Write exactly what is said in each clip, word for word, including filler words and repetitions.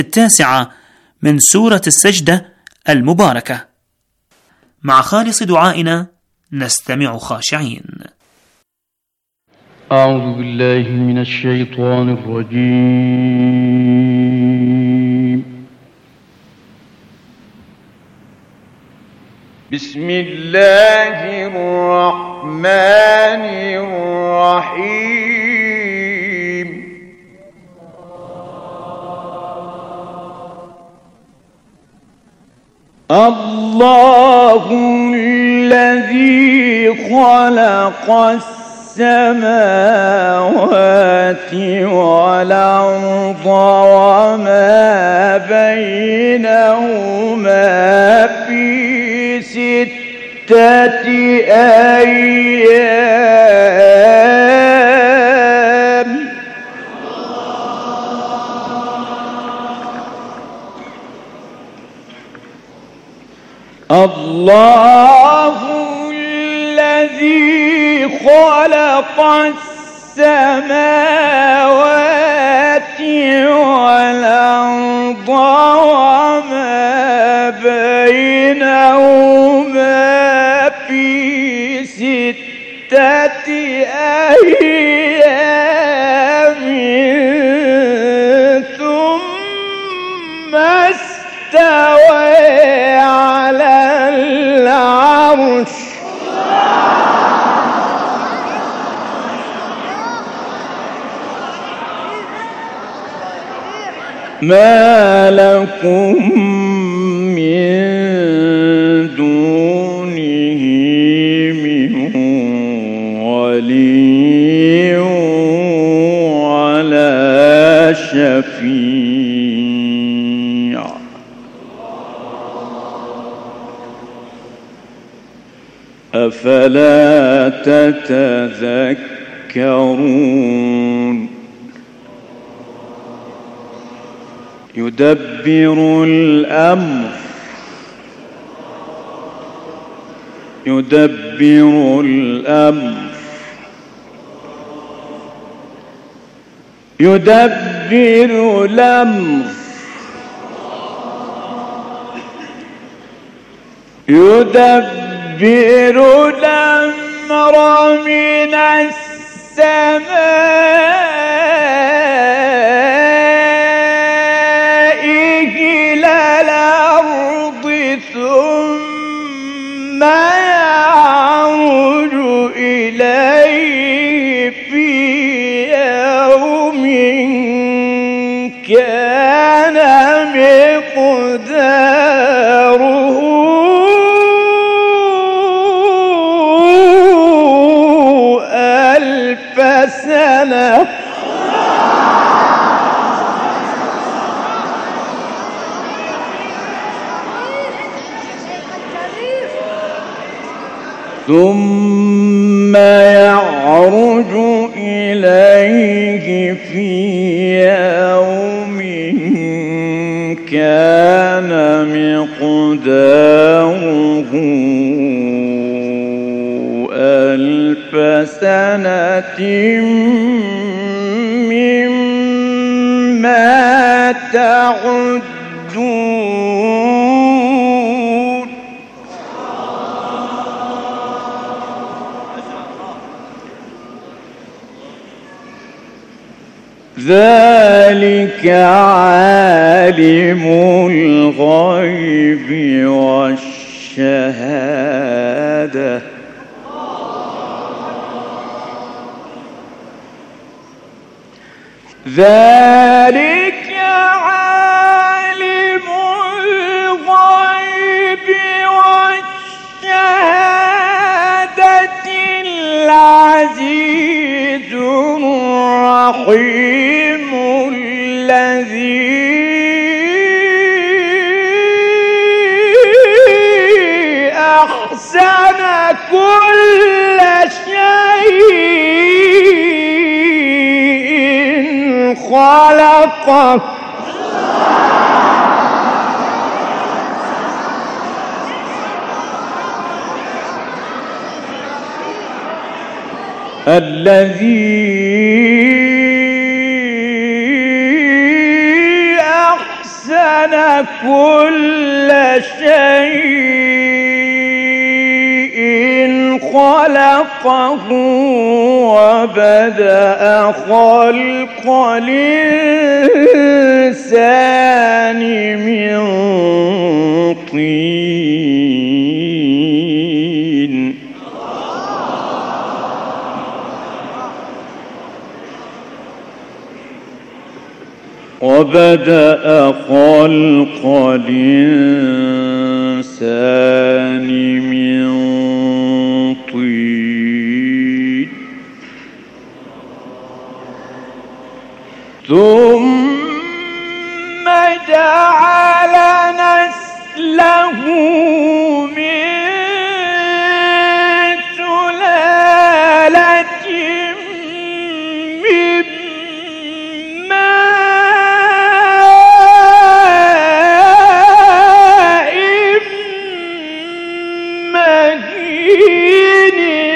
التاسعة من سورة السجدة المباركة. مع خالص دعائنا نستمع خاشعين. أعوذ بالله من الشيطان الرجيم. بسم الله الرحمن الرحيم. الله الذي خلق السماوات والأرض وما بينهما في ستة أيام. الله الذي خلق السماوات والأرض وما بينهما في ستة أيام ثم استوى على العرش. ما لكم من دونه من ولي ولا شفيع. أفلا تتذكرون. يدبر الأمر يدبر الأمر يدبر الأمر يدبر الأمر من السماء إلى الأرض ثم يعرج إليه في يوم كان مقداره ألف سنة. ثم يعرج إليه في يوم كان مقداره ألف سنة مما تعدون. ذلك عالم الغيب والشهادة. ذلك عالم الغيب والشهادة العزيز الرحيم الذي أحسن كل شيء خلقه. الذي أحسن أحسن كل شيء خلقه وبدأ خلق الإنسان من طين وبدأ خلق الإنسان من طين ثم جعل نسله من سلالة من ماء مهين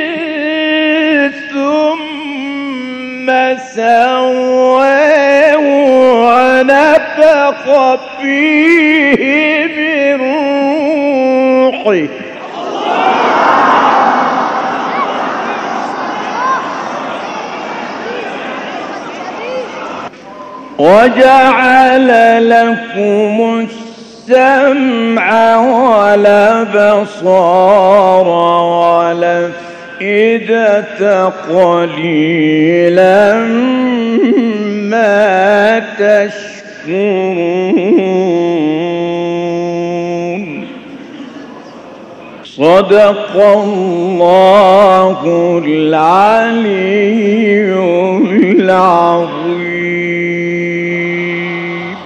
ثم سواه ونفخ فيه من روحه وجعل لكم السمع والأبصار والأفئدة قليلا ما تشكرون صدق الله العلي العظيم.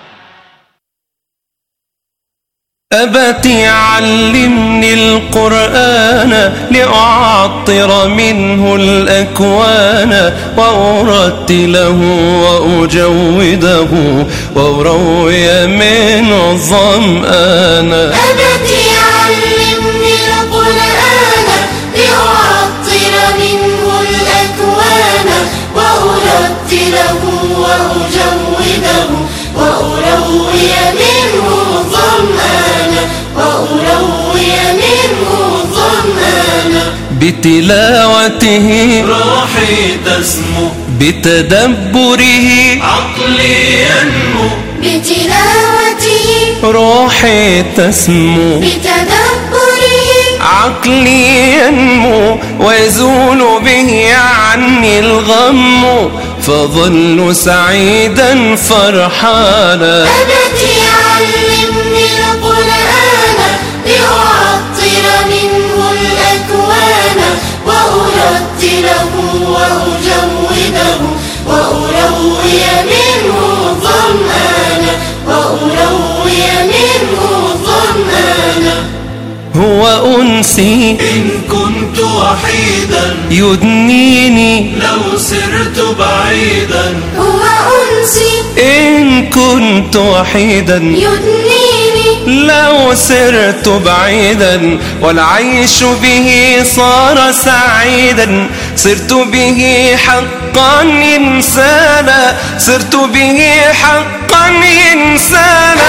أبت علمني القرآن لأعطر منه الأكوان وأرتله وأجوده وأروي منه الظمآن. أبت علمني القرآن لأعطر منه الأكوان وأرتله وأجوده وأروي منه الظمآن وأروي منه الظمآن. بتلاوته روحي تسمو بتدبره عقلي ينمو بتلاوته روحي تسمو بتدبره عقلي ينمو ويزول به عني الغم فظل سعيدا فرحانا. أبت علمني القرآن لأعطر منه الأكوان وأرتله وأجوده وأروي منه الظمآن وأروي منه الظمآن. هو أنسي إن كنت وحيدا يدنيني لو سرت بعيدا. هو أنسي إن كنت وحيدا يدنيني لو سرت بعيدا والعيش به صار سعيدا صرت به حقا إنسانا صرت به حقا إنسانا.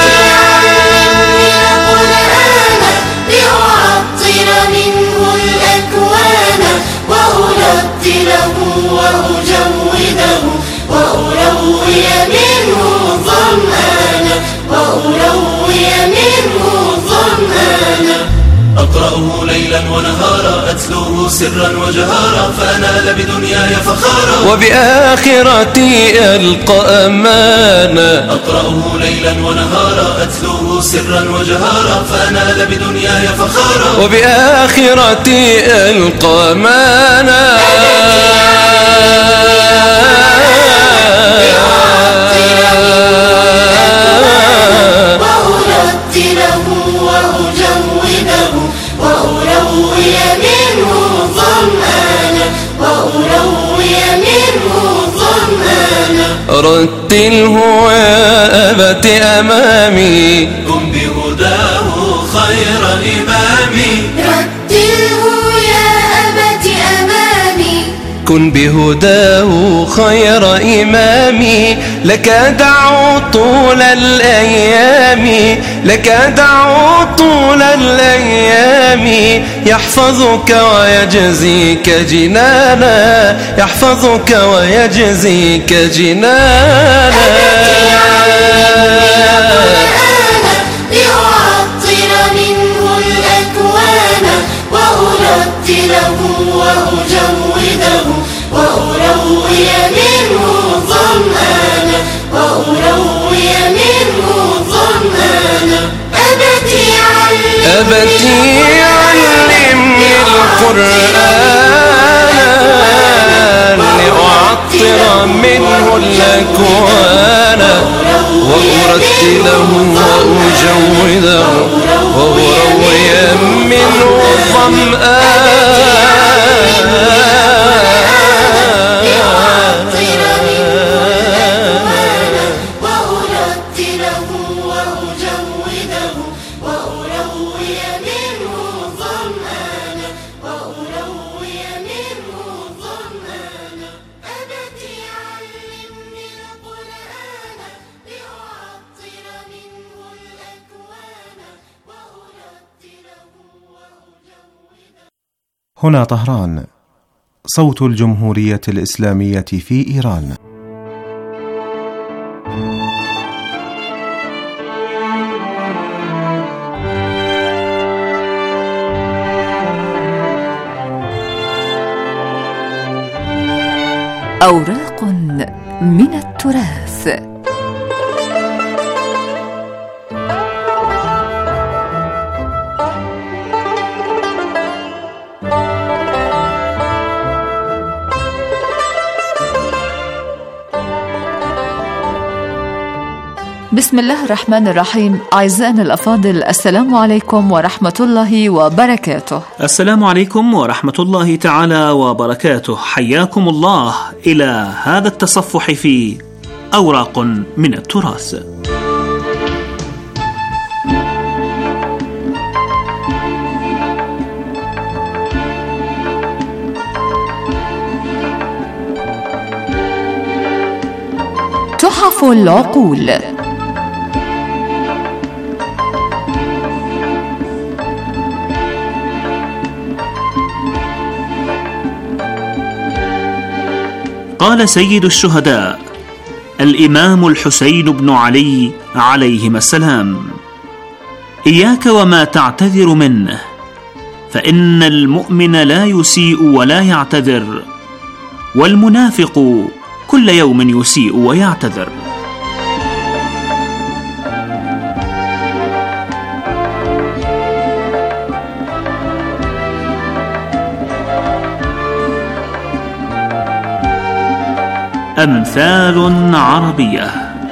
لأعطر منه الأكوان وأرتله وأجوده وأروي منه الظمآن وأروي منه الظمآن. أقرأه ليلا ونهارا أتلوه سرا وجهارا فأنال بدنياي فخارا وبآخرتي ألقى أمانا. أقرأه ليلا ونهارا أتلوه سرا وجهارا فأنال بدنياي فخارا وبآخرتي ألقى أمانا. وأرتله وأجوده وأروي منه الظمآن وأروي منه الظمآن. رتله يا أبت أمامي قم بهداه خير إمامي رتله يا أبت أمامي كن بهداه خير إمامي. لك أدعو طول الأيام، لك أدعو طول الأيام، يحفظك ويجزيك جنانا، يحفظك ويجزيك جنانا. لأعطر منه الأكوان وأرتله وأجوده وأروي منه ظمآنا، وأروي منه ظمآنا. أبتي أبتي علمني القرآن لأعطر منه الأكوان وأرتله وأجوده وأروي منه الظمآن. هنا طهران، صوت الجمهورية الإسلامية في إيران. أوراق من التراث. بسم الله الرحمن الرحيم. أعزائنا الأفاضل، السلام عليكم ورحمة الله وبركاته. السلام عليكم ورحمة الله تعالى وبركاته. حياكم الله إلى هذا التصفح في أوراق من التراث. تحف العقول. قال سيد الشهداء الإمام الحسين بن علي عليهما السلام: إياك وما تعتذر منه، فإن المؤمن لا يسيء ولا يعتذر، والمنافق كل يوم يسيء ويعتذر. أمثال عربية.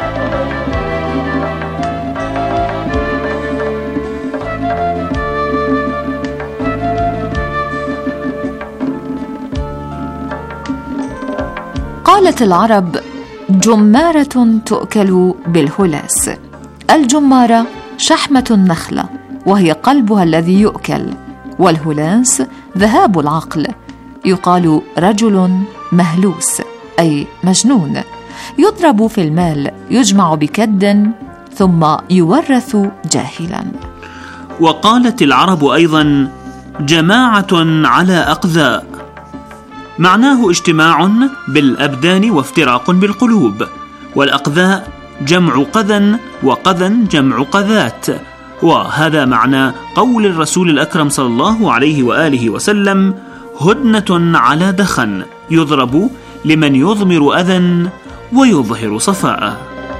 قالت العرب: جمارة تؤكل بالهلاس. الجمارة شحمة النخلة، وهي قلبها الذي يؤكل، والهلاس ذهاب العقل. يقال رجل مهلوس أي مجنون، يضرب في المال، يجمع بكد ثم يورث جاهلا. وقالت العرب أيضا: جماعة على أقذاء، معناه اجتماع بالأبدان وافتراق بالقلوب، والأقذاء جمع قذى، وقذى جمع قذات. وهذا معنى قول الرسول الأكرم صلى الله عليه وآله وسلم: هدنة على دخن، يضرب لمن يضمر أذى ويظهر صفاء.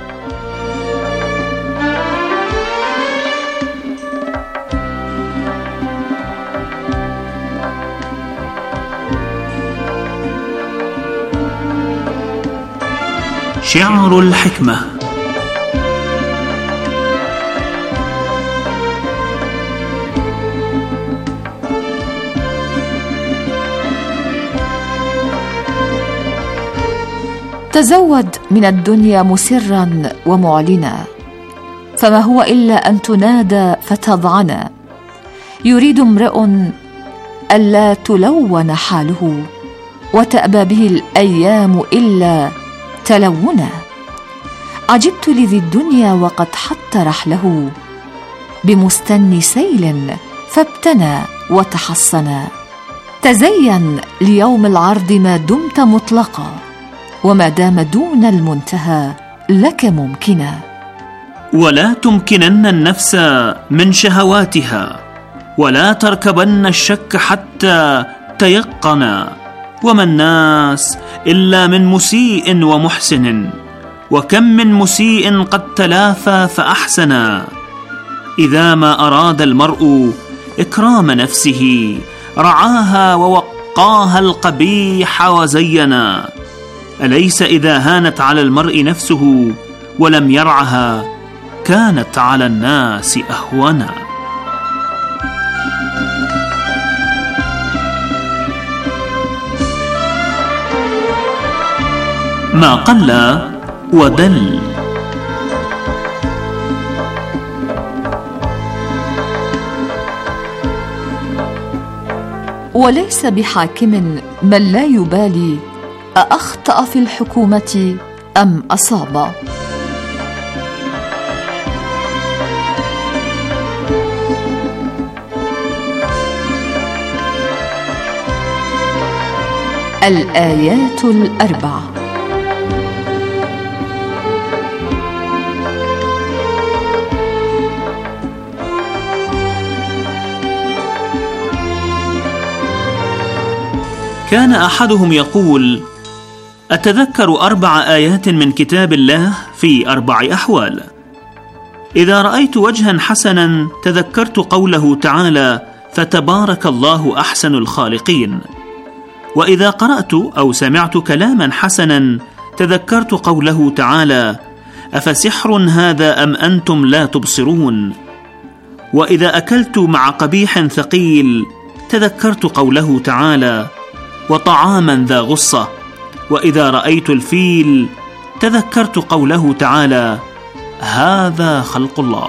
شعر الحكمة. تزود من الدنيا مسرا ومعلنا، فما هو إلا أن تنادى فتضعنا. يريد امرئ ألا تلون حاله، وتأبى به الأيام إلا تلونا. عجبت لذي الدنيا وقد حط رحله بمستن سيل فابتنى وتحصنا. تزين ليوم العرض ما دمت مطلقا، وما دام دون المنتهى لك ممكنا. ولا تمكنن النفس من شهواتها، ولا تركبن الشك حتى تيقنا. وما الناس إلا من مسيء ومحسن، وكم من مسيء قد تلافى فأحسنا. إذا ما أراد المرء إكرام نفسه رعاها ووقاها القبيح وزينا. أليس إذا هانت على المرء نفسه ولم يرعها كانت على الناس أهونا. ما قل ودل. وليس بحاكم من لا يبالي أأخطأ في الحكومة أم أصاب. الآيات الأربع. كان أحدهم يقول: أتذكر أربع آيات من كتاب الله في أربع أحوال. إذا رأيت وجها حسنا تذكرت قوله تعالى: فتبارك الله أحسن الخالقين. وإذا قرأت أو سمعت كلاما حسنا تذكرت قوله تعالى: أفسحر هذا أم أنتم لا تبصرون. وإذا أكلت مع قبيح ثقيل تذكرت قوله تعالى: وطعاما ذا غصة. وإذا رأيت الفيل تذكرت قوله تعالى: هذا خلق الله.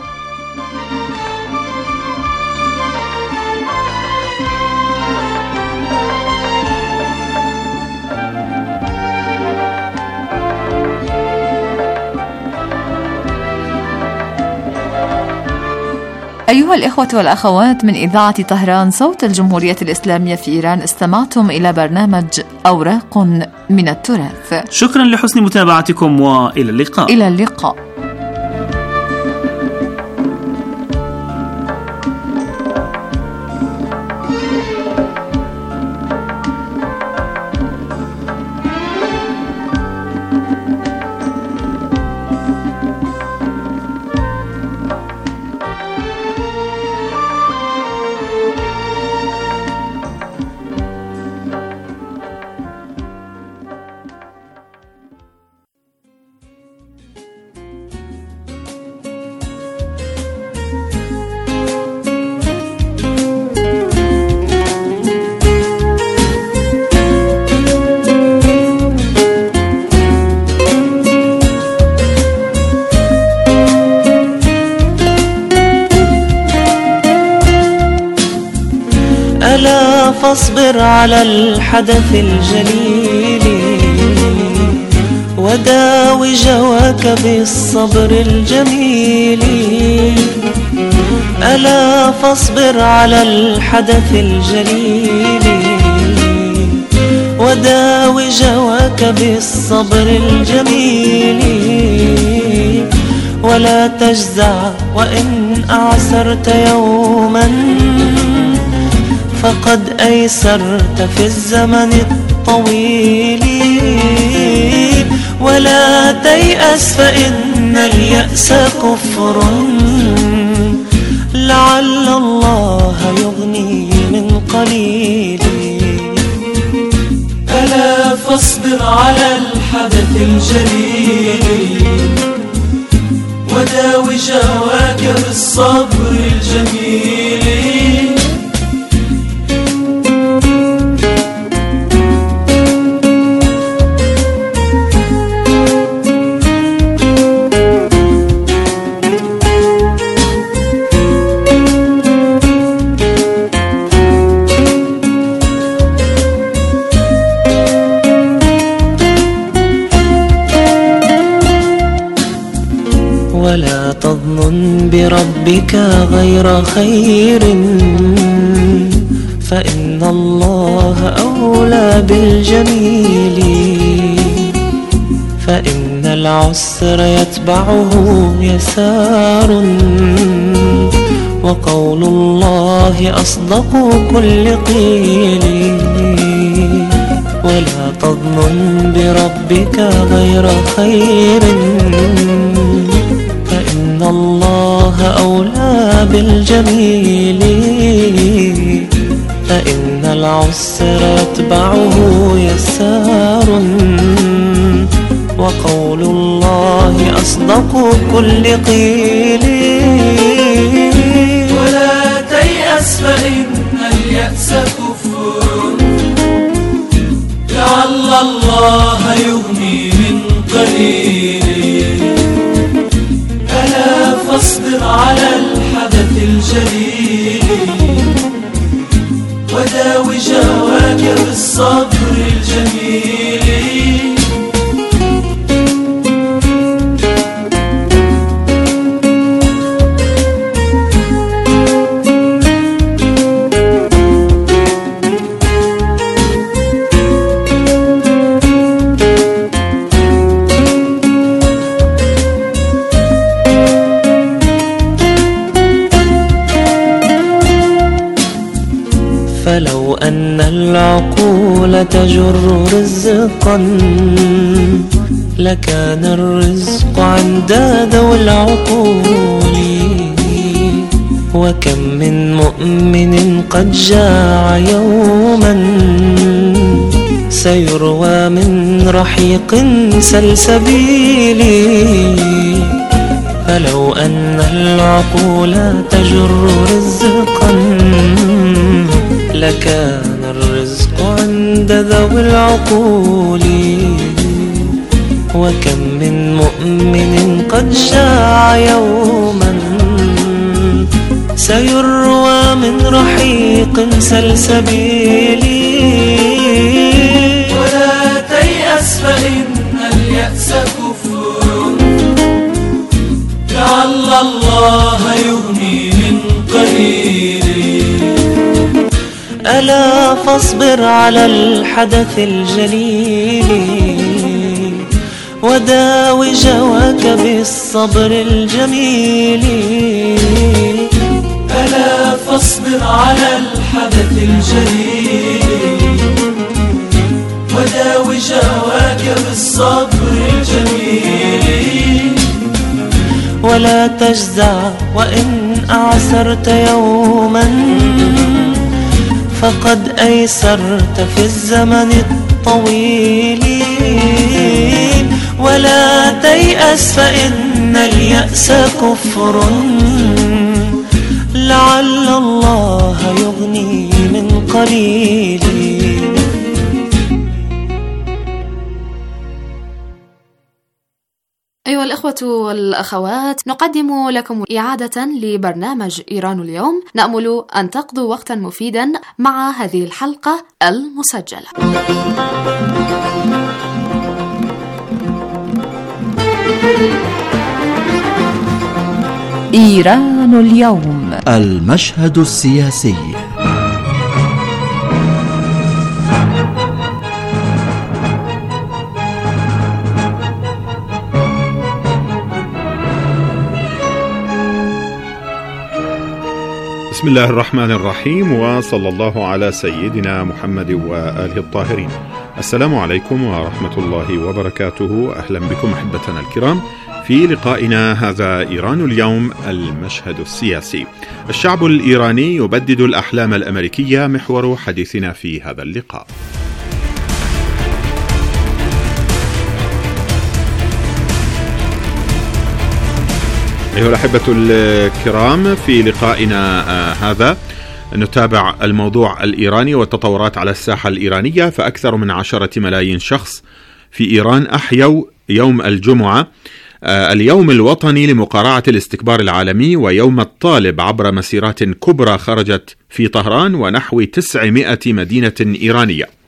أيها الإخوة والأخوات من إذاعة طهران صوت الجمهورية الإسلامية في إيران، استمعتم إلى برنامج أوراق من التراث. شكرا لحسن متابعتكم وإلى اللقاء. إلى اللقاء. ألا فاصبر على الحدث الجليل وداوي جواك بالصبر الجميل. ألا فاصبر على الحدث الجليل وداوي جواك بالصبر الجميل. ولا تجزع وإن أعسرت يوما فقد أيسرت في الزمن الطويل. ولا تيأس فإن اليأس كفر لعل الله يغني من قليل. ألا فاصبر على الحدث الجليل وداوي جواك بالصبر الجميل. تظنن بربك غير خير، فإن الله أولى بالجميل. فإن العسر يتبعه يسار، وقول الله أصدق كل قيل. ولا تظنن بربك غير خير، فإن الله أولى بالجميل. فإن العسر يتبعه يسار، وقول الله أصدق كل قيل. ولا تيأس فإن اليأس كفر، لعل الله يغني من قليل. ألا فاصبر على الحدث الجليل، وداوي جواك بالصبر الجميل. فلو أن العقول تجر رزقا، لكان الرزق عند ذوي العقول. وكم من مؤمن قد جاع يوما، سيروى من رحيق سلسبيل. فلو أن العقول تجر رزقا، لكان الرزق عند ذوي العقول. وكم من مؤمن قد شاع يوما، سيروى من رحيق سلسبيل. ولا تيأس فإن اليأس كفر، لعل الله يغني من قليل. ألا فاصبر على الحدث الجليل، وداوي جواك بالصبر الجميل. ألا فاصبر على الحدث الجليل، وداوي جواك بالصبر الجميل. ولا تجزع وإن أعسرت يوما، فقد أيسرت في الزمن الطويل. ولا تيأس فإن اليأس كفر، لعل الله يغني من قليل. أيها الأخوة والأخوات، نقدم لكم إعادة لبرنامج إيران اليوم. نأمل أن تقضوا وقتا مفيدا مع هذه الحلقة المسجلة. إيران اليوم، المشهد السياسي. بسم الله الرحمن الرحيم، وصلى الله على سيدنا محمد وآله الطاهرين. السلام عليكم ورحمة الله وبركاته. أهلا بكم أحبتنا الكرام في لقائنا هذا إيران اليوم، المشهد السياسي. الشعب الإيراني يبدد الأحلام الأمريكية، محور حديثنا في هذا اللقاء. أيها الأحبة الكرام، في لقائنا هذا نتابع الموضوع الإيراني والتطورات على الساحة الإيرانية. فأكثر من عشرة ملايين شخص في إيران أحيوا يوم الجمعة اليوم الوطني لمقارعة الاستكبار العالمي ويوم الطالب عبر مسيرات كبرى خرجت في طهران ونحو تسعمائة مدينة إيرانية.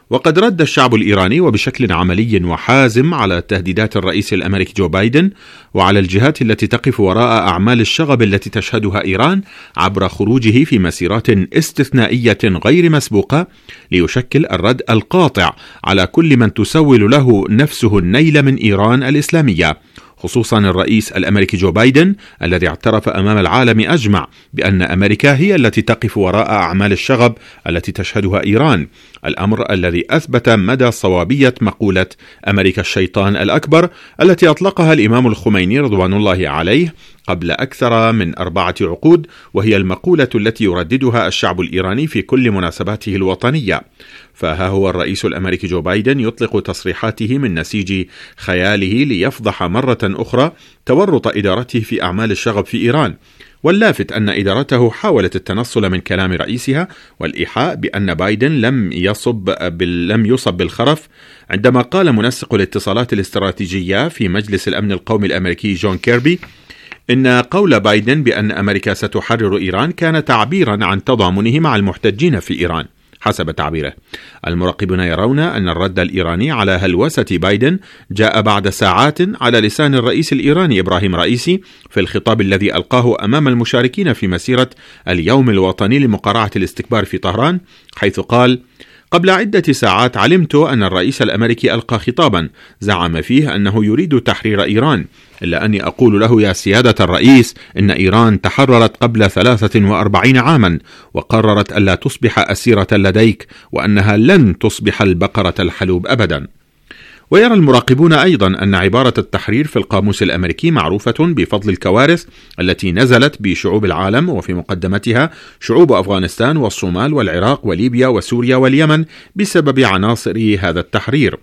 وقد رد الشعب الإيراني وبشكل عملي وحازم على تهديدات الرئيس الأمريكي جو بايدن وعلى الجهات التي تقف وراء أعمال الشغب التي تشهدها إيران عبر خروجه في مسيرات استثنائية غير مسبوقة ليشكل الرد القاطع على كل من تسول له نفسه النيل من إيران الإسلامية، خصوصا الرئيس الأمريكي جو بايدن الذي اعترف أمام العالم أجمع بأن أمريكا هي التي تقف وراء أعمال الشغب التي تشهدها إيران، الأمر الذي أثبت مدى صوابية مقولة أمريكا الشيطان الأكبر التي أطلقها الإمام الخميني رضوان الله عليه قبل أكثر من أربعة عقود، وهي المقولة التي يرددها الشعب الإيراني في كل مناسباته الوطنية. فها هو الرئيس الأمريكي جو بايدن يطلق تصريحاته من نسيج خياله ليفضح مرة أخرى تورط إدارته في أعمال الشغب في إيران، واللافت أن إدارته حاولت التنصل من كلام رئيسها والإيحاء بأن بايدن لم يصب بال... لم يصب بالخرف عندما قال منسق الاتصالات الاستراتيجية في مجلس الأمن القومي الأمريكي جون كيربي إن قول بايدن بأن أمريكا ستحرر إيران كان تعبيرا عن تضامنه مع المحتجين في إيران حسب تعبيره. المراقبون يرون أن الرد الإيراني على هلوسة بايدن جاء بعد ساعات على لسان الرئيس الإيراني إبراهيم رئيسي في الخطاب الذي ألقاه أمام المشاركين في مسيرة اليوم الوطني لمقارعة الاستكبار في طهران، حيث قال: قبل عدة ساعات علمت أن الرئيس الأمريكي ألقى خطابا زعم فيه أنه يريد تحرير إيران، إلا أني أقول له يا سيادة الرئيس إن إيران تحررت قبل ثلاثة وأربعين عاما وقررت ألا تصبح أسيرة لديك، وأنها لن تصبح البقرة الحلوب أبدا. ويرى المراقبون أيضا أن عبارة التحرير في القاموس الأمريكي معروفة بفضل الكوارث التي نزلت بشعوب العالم وفي مقدمتها شعوب أفغانستان والصومال والعراق وليبيا وسوريا واليمن بسبب عناصر هذا التحرير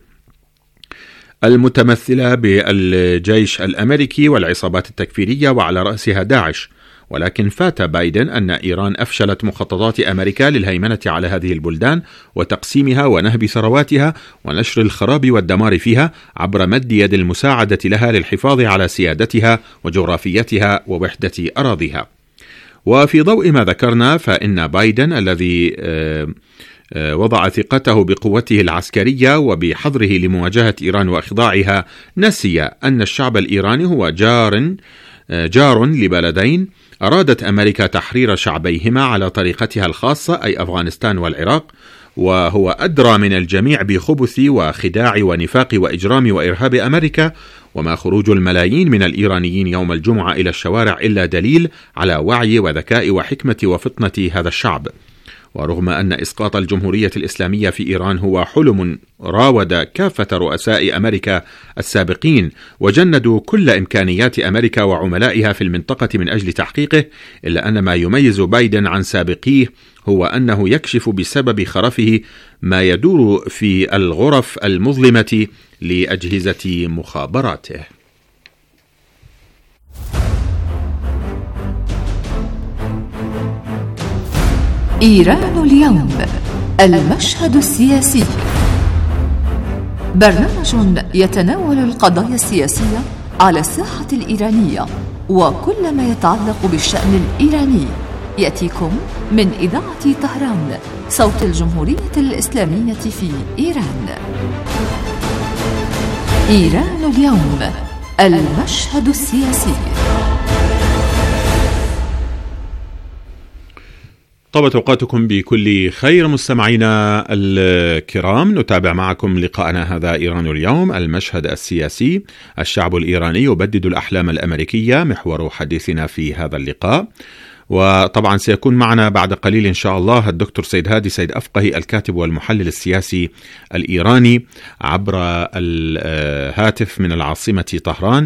المتمثلة بالجيش الأمريكي والعصابات التكفيرية وعلى رأسها داعش. ولكن فات بايدن أن إيران أفشلت مخططات أمريكا للهيمنة على هذه البلدان وتقسيمها ونهب ثرواتها ونشر الخراب والدمار فيها عبر مد يد المساعدة لها للحفاظ على سيادتها وجغرافيتها ووحدة أراضيها. وفي ضوء ما ذكرنا فإن بايدن الذي وضع ثقته بقوته العسكرية وبحظره لمواجهة إيران وإخضاعها نسي أن الشعب الإيراني هو جار جار لبلدين أرادت أمريكا تحرير شعبيهما على طريقتها الخاصة أي أفغانستان والعراق، وهو أدرى من الجميع بخبث وخداع ونفاق وإجرام وإرهاب أمريكا. وما خروج الملايين من الإيرانيين يوم الجمعة إلى الشوارع إلا دليل على وعي وذكاء وحكمة وفطنة هذا الشعب. ورغم أن إسقاط الجمهورية الإسلامية في إيران هو حلم راود كافة رؤساء أمريكا السابقين وجندوا كل إمكانيات أمريكا وعملائها في المنطقة من أجل تحقيقه، إلا أن ما يميز بايدن عن سابقيه هو أنه يكشف بسبب خرفه ما يدور في الغرف المظلمة لأجهزة مخابراته. إيران اليوم، المشهد السياسي، برنامج يتناول القضايا السياسية على الساحة الإيرانية وكل ما يتعلق بالشأن الإيراني، يأتيكم من إذاعة طهران صوت الجمهورية الإسلامية في إيران. إيران اليوم، المشهد السياسي. طابت أوقاتكم بكل خير مستمعينا الكرام، نتابع معكم لقاءنا هذا إيران اليوم، المشهد السياسي. الشعب الإيراني يبدد الأحلام الأمريكية محور حديثنا في هذا اللقاء. وطبعا سيكون معنا بعد قليل إن شاء الله الدكتور سيد هادي سيد أفقهي الكاتب والمحلل السياسي الإيراني عبر الهاتف من العاصمة طهران.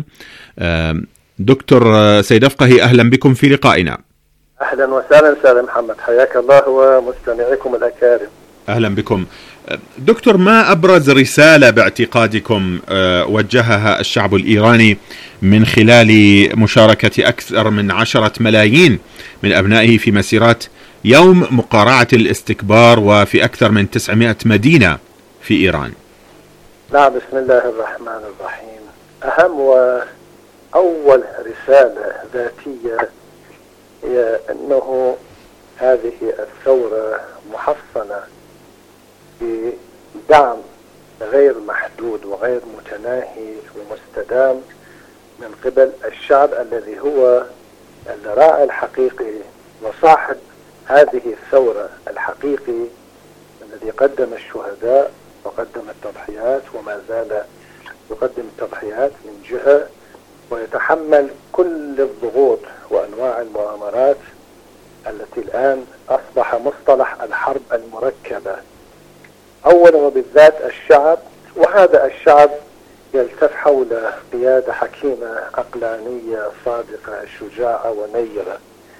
دكتور سيد أفقهي، أهلا بكم في لقائنا. أهلا وسهلا أستاذ محمد، حياك الله ومستمعيكم الأكارم. أهلا بكم دكتور. ما أبرز رسالة باعتقادكم وجهها الشعب الإيراني من خلال مشاركة أكثر من عشرة ملايين من أبنائه في مسيرات يوم مقارعة الاستكبار وفي أكثر من تسعمائة مدينة في إيران؟ نعم، بسم الله الرحمن الرحيم. أهم وأول رسالة ذاتية هي أنه هذه الثورة محصنة دعم غير محدود وغير متناهي ومستدام من قبل الشعب الذي هو الراعي الحقيقي وصاحب هذه الثورة الحقيقي، الذي قدم الشهداء وقدم التضحيات وما زال يقدم التضحيات من جهة، ويتحمل كل الضغوط وأنواع المؤامرات التي الآن أصبح مصطلح الحرب المركبة. أولا وبالذات الشعب، وهذا الشعب يلتف حول قيادة حكيمة عقلانية صادقة شجاعة ونيرة.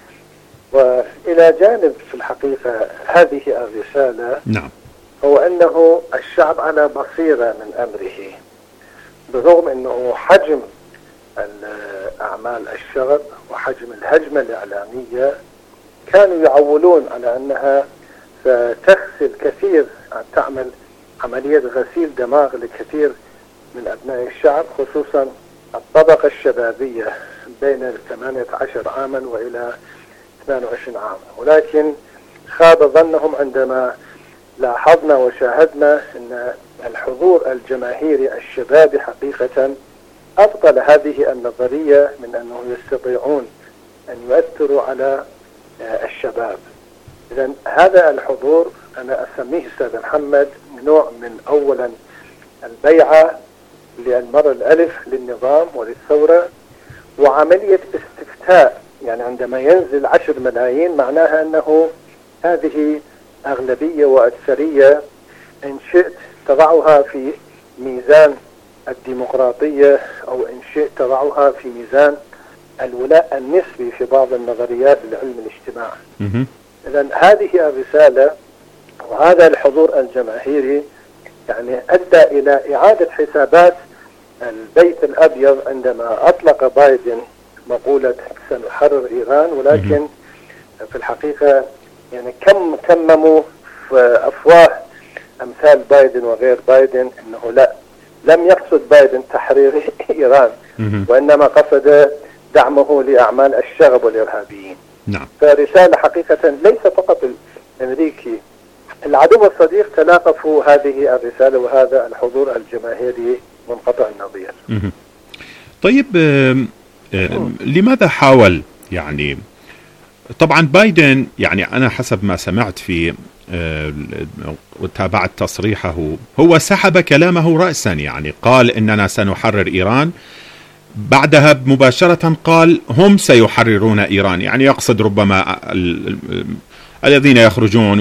وإلى جانب في الحقيقة هذه الرسالة نعم هو أنه الشعب على بصيرة من أمره، برغم أنه حجم أعمال الشغب وحجم الهجمة الإعلامية كانوا يعولون على أنها ستغسل كثير، تعمل عملية غسيل دماغ لكثير من أبناء الشعب، خصوصا الطبقة الشبابية بين ثمانية عشر عاما وإلى اثنين وعشرين عاما. ولكن خاب ظنهم عندما لاحظنا وشاهدنا أن الحضور الجماهيري الشبابي حقيقة أبطل هذه النظرية من أنه يستطيعون أن يؤثروا على الشباب. إذن هذا الحضور أنا أسميه أستاذ محمد نوع من أولا البيعة للمرة الألف للنظام وللثورة، وعملية استفتاء. يعني عندما ينزل عشر ملايين معناها أنه هذه أغلبية وأكثرية إن شئت تضعها في ميزان الديمقراطية أو إن شئت تضعها في ميزان الولاء النسبي في بعض النظريات لعلم الاجتماع. إذن هذه الرسالة وهذا الحضور الجماهيري يعني أدى إلى إعادة حسابات البيت الأبيض عندما أطلق بايدن مقولة سنحرر إيران، ولكن في الحقيقة يعني كم كمموا في أفواه أمثال بايدن وغير بايدن أنه لا، لم يقصد بايدن تحرير إيران وإنما قصد دعمه لأعمال الشغب والإرهابيين. نعم. فرسالة حقيقة ليس فقط الأمريكي، العدو والصديق تلاقفوا هذه الرسالة وهذا الحضور الجماهيري منقطع النظير. طيب لماذا حاول يعني طبعا بايدن، يعني أنا حسب ما سمعت في وتابعت تصريحه، هو سحب كلامه رأسا، يعني قال إننا سنحرر إيران، بعدها مباشرة قال هم سيحررون إيران، يعني يقصد ربما ال ال الذين يخرجون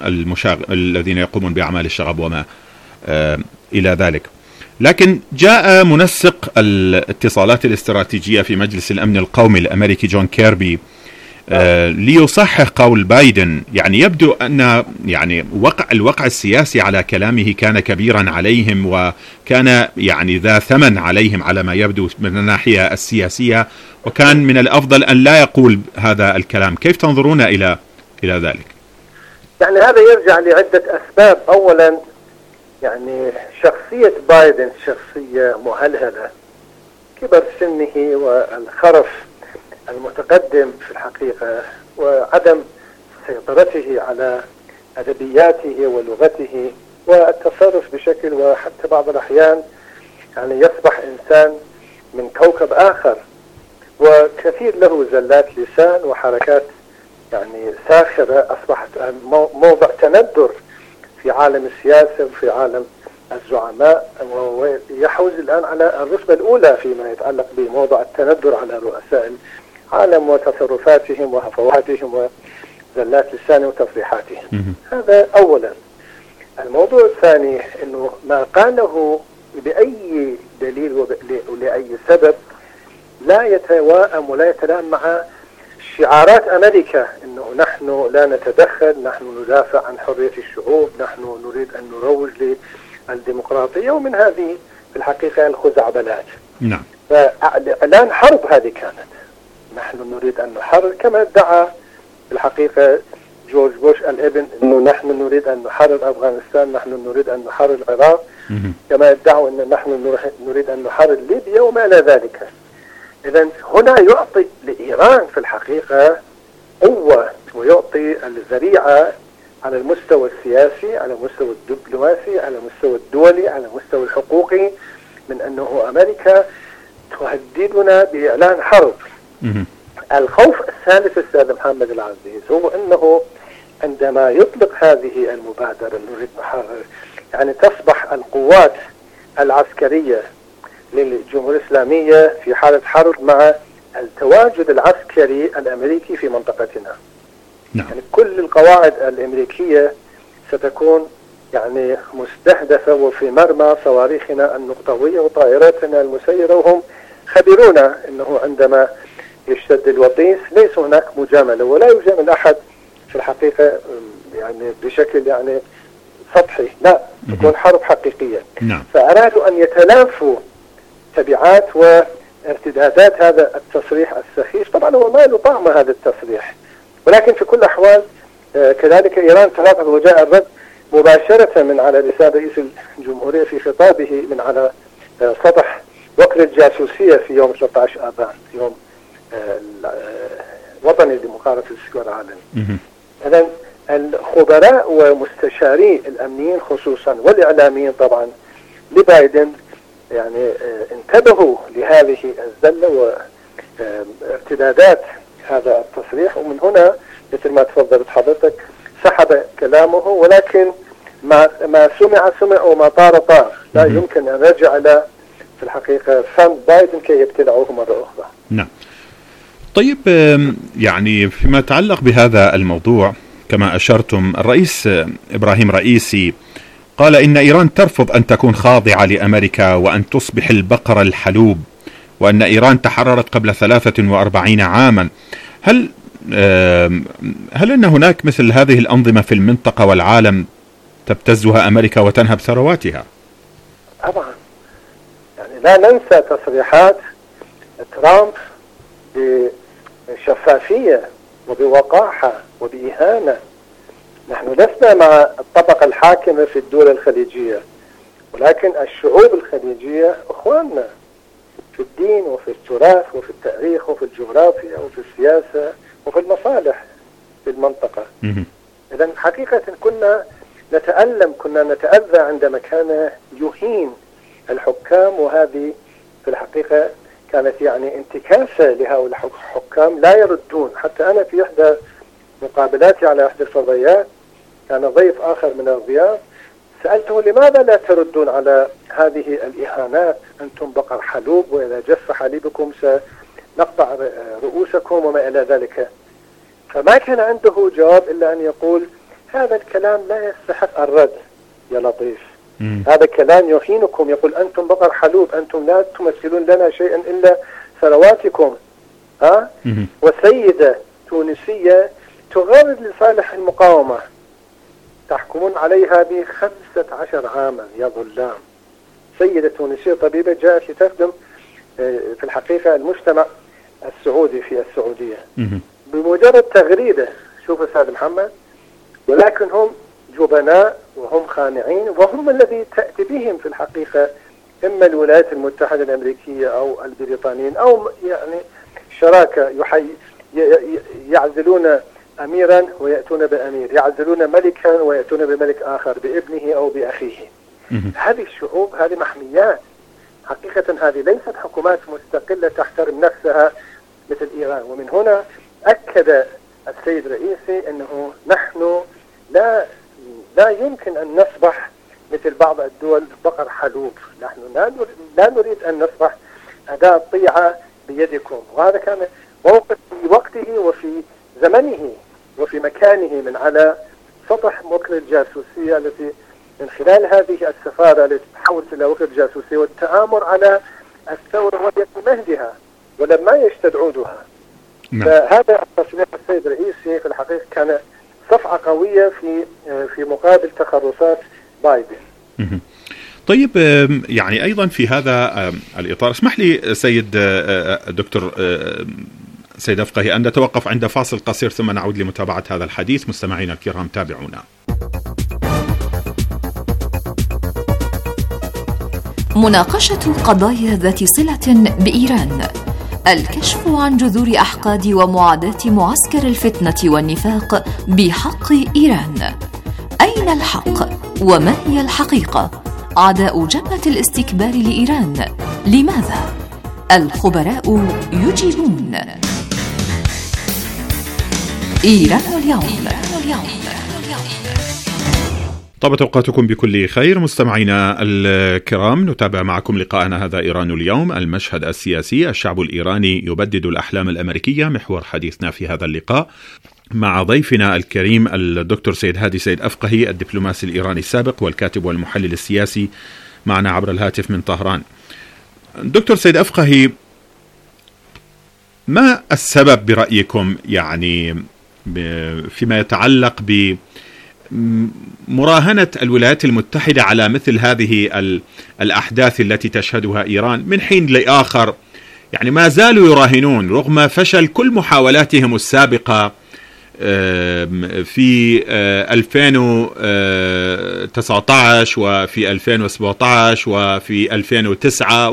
والذين يقومون بأعمال الشغب وما آه إلى ذلك. لكن جاء منسق الاتصالات الاستراتيجية في مجلس الأمن القومي الأمريكي جون كيربي آه ليصحح قول بايدن. يعني يبدو أن يعني وقع الوقع السياسي على كلامه كان كبيرا عليهم، وكان يعني ذا ثمن عليهم على ما يبدو من الناحية السياسية، وكان من الأفضل أن لا يقول هذا الكلام. كيف تنظرون إلى إلى ذلك؟ يعني هذا يرجع لعدة أسباب. أولا يعني شخصية بايدن شخصية مهلهلة، كبر سنه والخرف المتقدم في الحقيقة، وعدم سيطرته على أدبياته ولغته والتصرف بشكل، وحتى بعض الأحيان يعني يصبح إنسان من كوكب آخر، وكثير له زلات لسان وحركات يعني ساخرة أصبحت موضع تندر في عالم السياسة وفي عالم الزعماء، ويحوز الآن على الرتبة الأولى فيما يتعلق بموضوع التندر على رؤساء العالم وتصرفاتهم وهفواتهم وزلات لسانهم وتصريحاتهم. هذا أولا. الموضوع الثاني أنه ما قاله بأي دليل ولأي سبب لا يتواءم ولا يتلائم مع شعارات أمريكا، أنه نحن لا نتدخل، نحن ندافع عن حرية الشعوب، نحن نريد أن نروج للديمقراطية، ومن هذه في الحقيقة الخزعبلات. نعم. فإعلان حرب هذه كانت، نحن نريد أن نحرر، كما ادعى في الحقيقة جورج بوش الابن أنه نحن نريد أن نحرر أفغانستان، نحن نريد أن نحرر العراق، كما ادعوا أن نحن نريد أن نحرر ليبيا وما إلى ذلك. إذن هنا يعطي لإيران في الحقيقة قوة ويعطي الذريعة على المستوى السياسي، على المستوى الدبلوماسي، على المستوى الدولي، على المستوى الحقوقي، من أنه أمريكا تهددنا بإعلان حرب. الخوف الثالث أستاذ محمد العزيز هو أنه عندما يطلق هذه المبادرة نريد نحرر، يعني تصبح القوات العسكرية للجمهورية الإسلامية في حالة حرب مع التواجد العسكري الأمريكي في منطقتنا. نعم. يعني كل القواعد الأمريكية ستكون يعني مستهدفة وفي مرمى صواريخنا النقطوية وطائراتنا المسيرة، وهم خبرونا أنه عندما يشتد الوطيس ليس هناك مجاملة ولا يجامل أحد في الحقيقة يعني بشكل يعني سطحي، لا، تكون حرب حقيقية. نعم. فأرادوا أن يتلافوا تبعات وارتدادات هذا التصريح السخيف. طبعا هو ما له طعم هذا التصريح، ولكن في كل الأحوال آه كذلك إيران تلاقت وجاء الرد مباشرة من على لسان رئيس الجمهورية في خطابه من على آه سطح وكر الجاسوسية في يوم ثلاثة عشر آبان، يوم آه وطني لمقارنة السكور العالمي. إذن الخبراء ومستشاري الأمنيين خصوصا والإعلاميين طبعا لبايدن يعني آه انتبهوا لهذه الزلة وارتدادات هذا التصريح، ومن هنا مثل ما تفضلت حضرتك سحب كلامه، ولكن ما ما سمع سمع وما طار طار، لا يمكن أن نرجع إلى في الحقيقة فم بايدن كي يبتلعوه مرة أخرى. نعم. طيب يعني فيما يتعلق بهذا الموضوع كما أشرتم، الرئيس إبراهيم رئيسي قال إن إيران ترفض أن تكون خاضعة لأمريكا وأن تصبح البقرة الحلوب، وأن إيران تحررت قبل ثلاثة وأربعين عاما. هل هل أن هناك مثل هذه الأنظمة في المنطقة والعالم تبتزها أمريكا وتنهب ثرواتها؟ طبعا، يعني لا ننسى تصريحات ترامب بشفافية وبوقاحة وبإهانة. نحن لسنا مع الطبقة الحاكمة في الدول الخليجية، ولكن الشعوب الخليجية أخواننا في الدين وفي التراث وفي التاريخ وفي الجغرافيا وفي السياسة وفي المصالح في المنطقة. إذن حقيقة كنا نتألم، كنا نتأذى عندما كان يهين الحكام، وهذه في الحقيقة كانت يعني انتكاسة لهؤلاء الحكام لا يردون. حتى أنا في إحدى مقابلاتي على إحدى الفضائيات كان ضيف آخر من الرياض، سألته لماذا لا تردون على هذه الإهانات؟ أنتم بقر حلوب، وإذا جف حليبكم سنقطع رؤوسكم وما إلى ذلك. فما كان عنده جواب إلا أن يقول هذا الكلام لا يستحق الرد يا لطيف. مم. هذا كلام يهينكم، يقول أنتم بقر حلوب، أنتم لا تمثلون لنا شيئا إلا ثرواتكم. ها؟ مم. وسيدة تونسية تغرد لصالح المقاومة تحكمون عليها بخمسة عشر عاما يا ظلام. سيدة تونسية طبيبة جاءت لتخدم في الحقيقة المجتمع السعودي في السعودية بمجرد تغريدة. شوف أستاذ محمد، ولكن هم جبناء وهم خانعين، وهم الذي تأتي بهم في الحقيقة إما الولايات المتحدة الأمريكية أو البريطانيين، أو يعني شراكة يحي يعزلون أميرا ويأتون بأمير، يعزلون ملكا ويأتون بملك آخر بابنه أو بأخيه. هذه الشعوب هذه محميات حقيقة، هذه ليست حكومات مستقلة تحترم نفسها مثل إيران. ومن هنا أكد السيد رئيسي أنه نحن لا لا يمكن أن نصبح مثل بعض الدول بقر حلوب، نحن لا نريد أن نصبح أداة طيعة بيدكم. وهذا كان موقف في وقته وفي زمنه وفي مكانه من على سطح وكر الجاسوسية التي من خلال هذه السفارة التي تحولت إلى وكر الجاسوسية والتآمر على الثورة وهي في مهدها ولما يشتد عودها. نعم. فهذا تصريح السيد الرئيسي في الحقيقة كان صفعة قوية في في مقابل تخرصات بايدن. طيب يعني أيضا في هذا الإطار اسمح لي سيد دكتور سيد أفقهي أن نتوقف عند فاصل قصير ثم نعود لمتابعة هذا الحديث. مستمعينا الكرام تابعونا. مناقشة قضايا ذات صلة بإيران، الكشف عن جذور أحقاد ومعاداة معسكر الفتنة والنفاق بحق إيران. الحق؟ وما هي الحقيقة؟ أعداء جبهة الاستكبار لإيران لماذا؟ الخبراء يجيبون. إيران اليوم. طابت أوقاتكم بكل خير مستمعينا الكرام، نتابع معكم لقاءنا هذا إيران اليوم، المشهد السياسي. الشعب الإيراني يبدد الأحلام الأمريكية، محور حديثنا في هذا اللقاء مع ضيفنا الكريم الدكتور سيد هادي سيد أفقهي، الدبلوماسي الإيراني السابق والكاتب والمحلل السياسي، معنا عبر الهاتف من طهران. دكتور سيد أفقهي، ما السبب برأيكم يعني فيما يتعلق ب مراهنة الولايات المتحدة على مثل هذه الأحداث التي تشهدها إيران من حين لآخر؟ يعني ما زالوا يراهنون رغم فشل كل محاولاتهم السابقة في ألفين وتسعة عشر وفي ألفين وسبعة عشر وفي ألفين وتسعة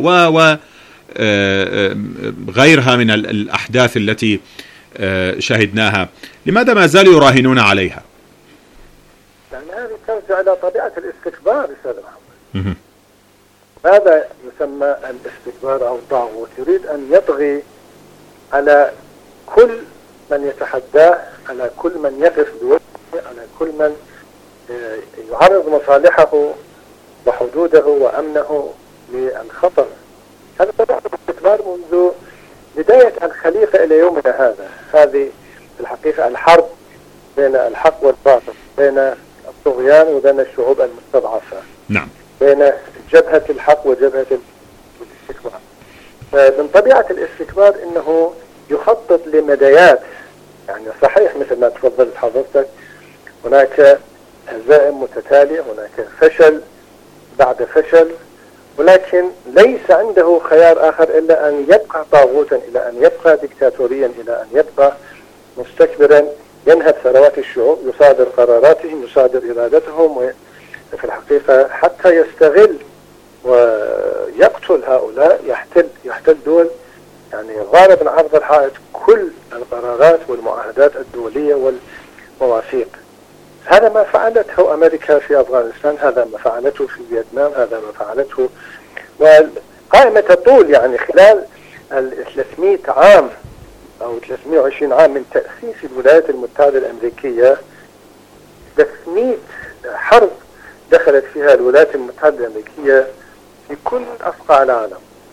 وغيرها من الأحداث التي شهدناها. لماذا ما زالوا يراهنون عليها؟ يعني هذه ترجع إلى طبيعة الاستكبار أستاذ محمد. هذا يسمى الاستكبار أو الطاغوت، يريد أن يطغي على كل من يتحداه، على كل من يقف بوجهه، على كل من يعرض مصالحه وحدوده وأمنه للخطر. هذا طبيعة الاستكبار منذ بداية الخليقة إلى يومنا هذا. هذه في الحقيقة الحرب بين الحق والباطل، بين الطغيان وبين الشعوب المستضعفة. نعم. بين جبهة الحق وجبهة الاستكبار. من طبيعة الاستكبار انه يخطط لمدايات، يعني صحيح مثل ما تفضلت حضرتك، هناك هزائم متتالية، هناك فشل بعد فشل، ولكن ليس عنده خيار آخر إلا أن يبقى طاغوتا، إلى أن يبقى ديكتاتوريا، إلى أن يبقى مستكبرا ينهب ثروات الشعوب، يصادر قراراتهم، يصادر إرادتهم، وفي الحقيقة حتى يستغل ويقتل هؤلاء، يحتل يحتل دول يعني غالب عرض الحائط كل القرارات والمعاهدات الدولية والمواثيق. هذا ما فعلته أمريكا في أفغانستان، هذا ما فعلته في فيتنام، هذا ما فعلته، وقائمة الطول يعني خلال ثلاثمئة عام أو ثلاثمئة وعشرين عام من تأسيس الولايات المتحدة الأمريكية، ثلاثمئة حرب دخلت فيها الولايات المتحدة الأمريكية في كل أصقاع العالم.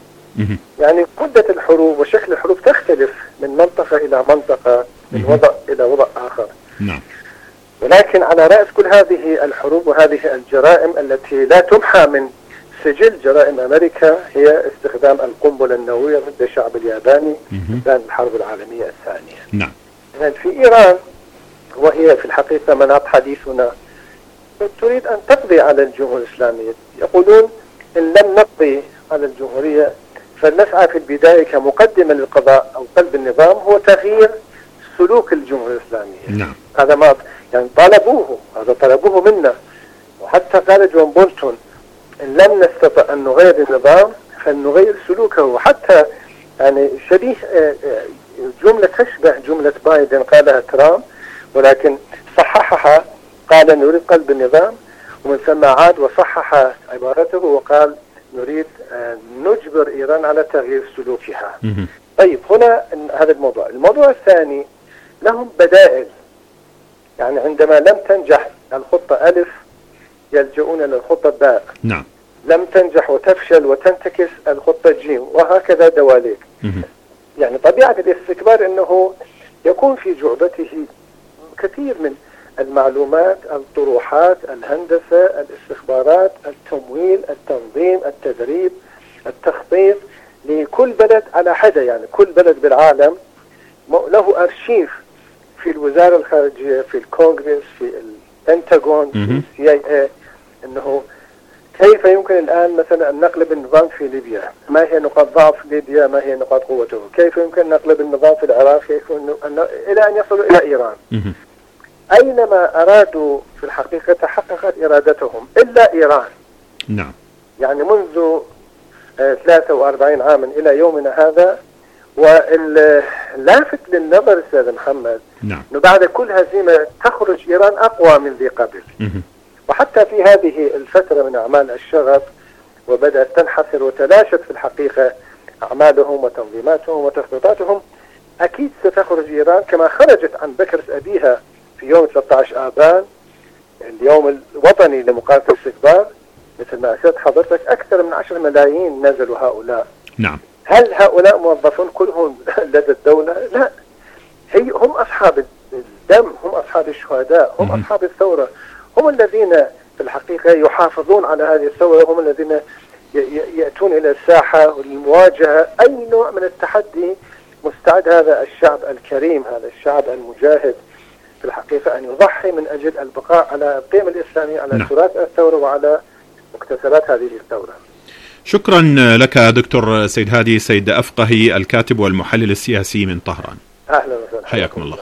يعني مدة الحروب وشكل الحروب تختلف من منطقة إلى منطقة، من وضع إلى وضع آخر. نعم. ولكن على رأس كل هذه الحروب وهذه الجرائم التي لا تمحى من سجل جرائم أمريكا هي استخدام القنبلة النووية ضد الشعب الياباني في الحرب العالمية الثانية. نعم. يعني في إيران، وهي في الحقيقة مناط حديثنا، تريد أن تقضي على الجمهورية الإسلامية. يقولون إن لم نقضي على الجمهورية فلنسعى في البداية كمقدمة للقضاء أو قلب النظام هو تغيير سلوك الجمهورية الإسلامية. نعم. هذا ما يعني طالبوه، هذا طلبوه منا، وحتى قال جون بولتون إن لم نستطع أن نغير النظام فلنغير سلوكه. حتى يعني شبيه جملة تشبه جملة بايدن قالها ترامب، ولكن صححها، قال نريد قلب النظام، ومن ثم عاد وصحح عبارته وقال نريد نجبر إيران على تغيير سلوكها. طيب هنا هذا الموضوع. الموضوع الثاني، لهم بدائل. يعني عندما لم تنجح الخطة ألف يلجؤون إلى الخطة باء. نعم. لم تنجح وتفشل وتنتكس الخطة جيم، وهكذا دواليك. يعني طبيعة الاستكبار أنه يكون في جعبته كثير من المعلومات، الطروحات، الهندسة، الاستخبارات، التمويل، التنظيم، التدريب، التخطيط لكل بلد على حدة. يعني كل بلد بالعالم له أرشيف في الوزارة الخارجية، في الكونغرس، في البنتاغون، في السي اي اي، انه كيف يمكن الان مثلا ان نقلب النظام في ليبيا، ما هي نقاط ضعف ليبيا، ما هي نقاط قوته، كيف يمكن ان نقلب النظام في العراق، كيف أن... الى ان يصلوا الى ايران. اينما ارادوا في الحقيقة تحققت ارادتهم الا ايران. نعم. يعني منذ ثلاثة وأربعين عاما الى يومنا هذا. واللافت للنظر استاذ محمد، نعم، انه بعد كل هزيمه تخرج ايران اقوى من ذي قبل. وحتى في هذه الفترة من أعمال الشغب وبدأت تنحسر وتلاشت في الحقيقة أعمالهم وتنظيماتهم وتخطيطاتهم، أكيد ستخرج إيران كما خرجت عن بكرة أبيها في يوم ثلاثة عشر آبان، اليوم الوطني لمقاومة الاستكبار. مثل ما أشرت حضرتك أكثر من عشر ملايين نزلوا هؤلاء. نعم. هل هؤلاء موظفون كلهم لدى الدولة؟ لا، هي هم أصحاب الدم، هم أصحاب الشهداء، هم م- أصحاب الثورة، هم الذين في الحقيقة يحافظون على هذه الثورة، هم الذين يأتون إلى الساحة للمواجهة أي نوع من التحدي. مستعد هذا الشعب الكريم، هذا الشعب المجاهد في الحقيقة أن يضحي من أجل البقاء على القيم الإسلامية، على نعم. تراث الثورة وعلى مكتسبات هذه الثورة. شكرا لك دكتور سيد هادي سيد أفقهي، الكاتب والمحلل السياسي من طهران. أهلا وسهلا، حياكم الله.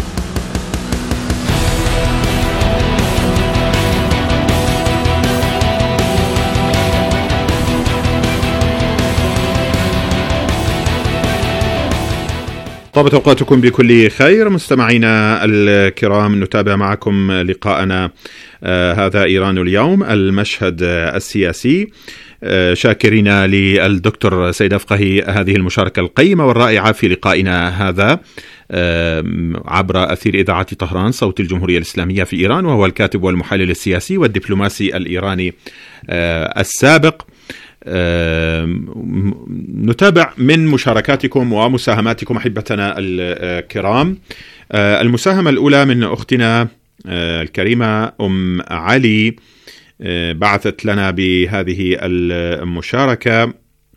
طابت أوقاتكم بكل خير مستمعينا الكرام، نتابع معكم لقاءنا آه هذا إيران اليوم، المشهد السياسي، آه شاكرين للدكتور سيد أفقهي هذه المشاركة القيمة والرائعة في لقائنا هذا آه عبر أثير إذاعة طهران صوت الجمهورية الإسلامية في إيران، وهو الكاتب والمحلل السياسي والدبلوماسي الإيراني آه السابق. أه نتابع من مشاركاتكم ومساهماتكم أحبتنا الكرام. أه المساهمة الأولى من أختنا أه الكريمة أم علي، أه بعثت لنا بهذه المشاركة.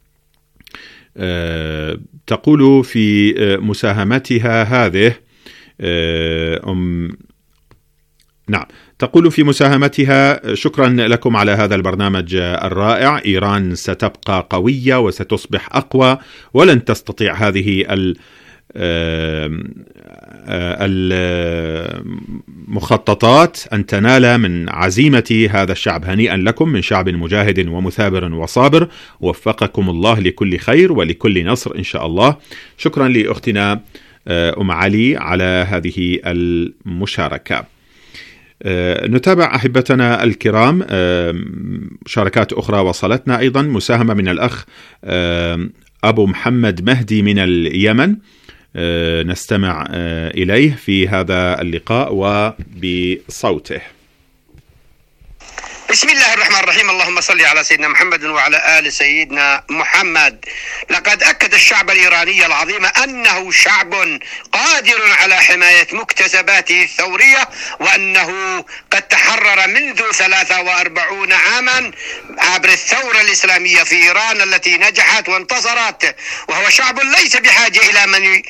أه تقول في مساهمتها هذه أه أم نعم تقول في مساهمتها: شكرا لكم على هذا البرنامج الرائع. إيران ستبقى قوية وستصبح أقوى، ولن تستطيع هذه المخططات أن تنال من عزيمة هذا الشعب. هنيئا لكم من شعب مجاهد ومثابر وصابر، وفقكم الله لكل خير ولكل نصر إن شاء الله. شكرا لأختنا أم علي على هذه المشاركة. أه نتابع أحبتنا الكرام أه مشاركات أخرى وصلتنا أيضا. مساهمة من الأخ أه أبو محمد مهدي من اليمن، أه نستمع أه إليه في هذا اللقاء وبصوته. بسم الله الرحمن الرحيم. اللهم صل على سيدنا محمد وعلى آل سيدنا محمد. لقد أكد الشعب الإيراني العظيم أنه شعب قادر على حماية مكتسباته الثورية، وأنه قد تحرر منذ ثلاثة وأربعين عاما عبر الثورة الإسلامية في إيران التي نجحت وانتصرت، وهو شعب ليس بحاجة إلى من